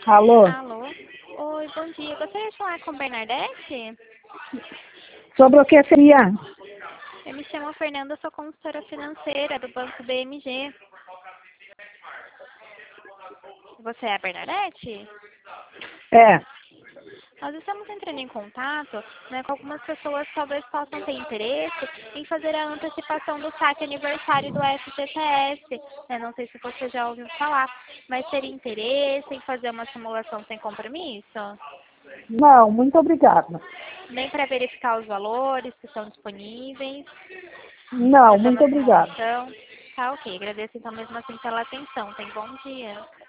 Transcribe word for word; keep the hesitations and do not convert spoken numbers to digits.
Alô? Alô? Oi, bom dia. Gostaria de falar com Bernadette? Sobre o que seria? Eu me chamo Fernanda, sou consultora financeira do Banco B M G. Você é a Bernadette? É. Nós estamos entrando em contato, né, com algumas pessoas que talvez possam ter interesse em fazer a antecipação do saque aniversário do F G T S. Né? Não sei se você já ouviu falar, mas teria interesse em fazer uma simulação sem compromisso? Não, muito obrigada. Nem para verificar os valores que estão disponíveis, Não, fazer muito uma obrigada. simulação. Tá ok, agradeço então mesmo assim pela atenção. Tem bom dia.